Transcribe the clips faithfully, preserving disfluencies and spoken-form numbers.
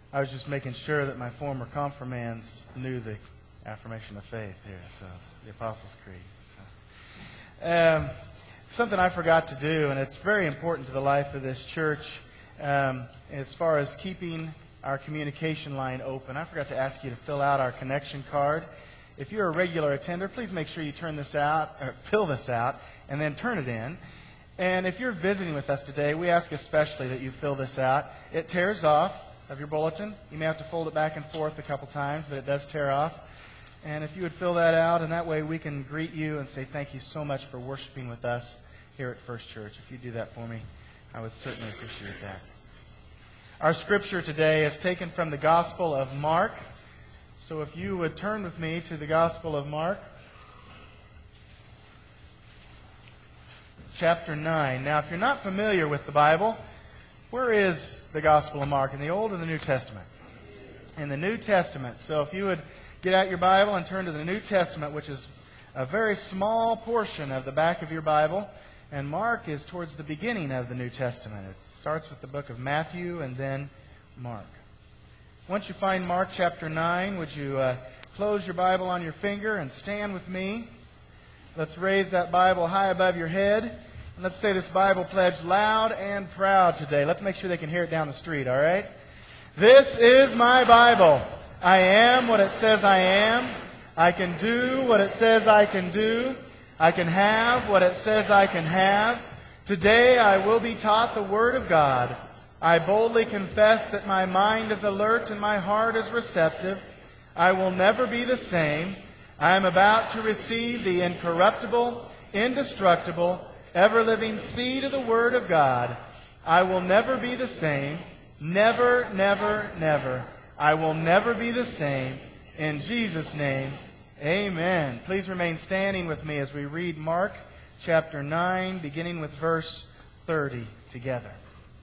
I was just making sure that my former confirmands knew the affirmation of faith here, so the Apostles' Creed. So. Um, something I forgot to do, and it's very important to the life of this church, um, as far as keeping our communication line open. I forgot to ask you to fill out our connection card. If you're a regular attender, please make sure you turn this out, or fill this out, and then turn it in. And if you're visiting with us today, we ask especially that you fill this out. It tears off of your bulletin. You may have to fold it back and forth a couple times, but it does tear off. And if you would fill that out, and that way we can greet you and say thank you so much for worshiping with us here at First Church. If you do that for me, I would certainly appreciate that. Our scripture today is taken from the Gospel of Mark. So if you would turn with me to the Gospel of Mark, chapter nine. Now, if you're not familiar with the Bible, where is the Gospel of Mark? In the Old or the New Testament? In the New Testament. So if you would get out your Bible and turn to the New Testament, which is a very small portion of the back of your Bible. And Mark is towards the beginning of the New Testament. It starts with the book of Matthew and then Mark. Once you find Mark chapter nine, would you uh, close your Bible on your finger and stand with me? Let's raise that Bible high above your head. And let's say this Bible pledge loud and proud today. Let's make sure they can hear it down the street, all right? This is my Bible. I am what it says I am. I can do what it says I can do. I can have what it says I can have. Today I will be taught the Word of God. I boldly confess that my mind is alert and my heart is receptive. I will never be the same. I am about to receive the incorruptible, indestructible, ever-living seed of the Word of God. I will never be the same. Never, never, never. I will never be the same. In Jesus' name, amen. Please remain standing with me as we read Mark chapter nine, beginning with verse thirty together.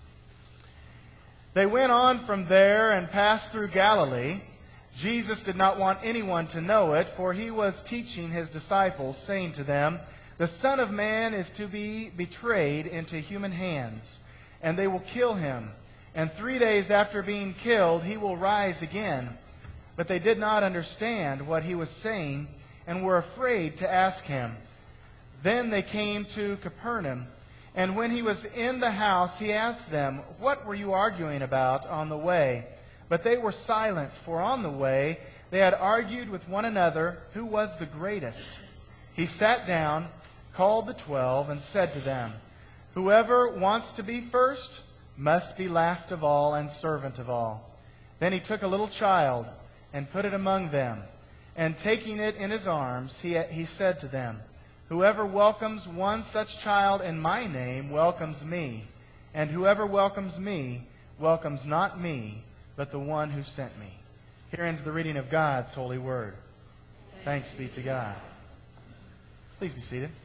They went on from there and passed through Galilee. Jesus did not want anyone to know it, for he was teaching his disciples, saying to them, "The Son of Man is to be betrayed into human hands, and they will kill him. And three days after being killed, he will rise again." But they did not understand what he was saying and were afraid to ask him. Then they came to Capernaum, and when he was in the house, he asked them, "What were you arguing about on the way?" But they were silent, for on the way they had argued with one another who was the greatest. He sat down, called the twelve, and said to them, "Whoever wants to be first must be last of all and servant of all." Then he took a little child and put it among them. And taking it in his arms, he, he said to them, "Whoever welcomes one such child in my name welcomes me. And whoever welcomes me welcomes not me, but the one who sent me." Here ends the reading of God's holy word. Thanks be to God. Please be seated.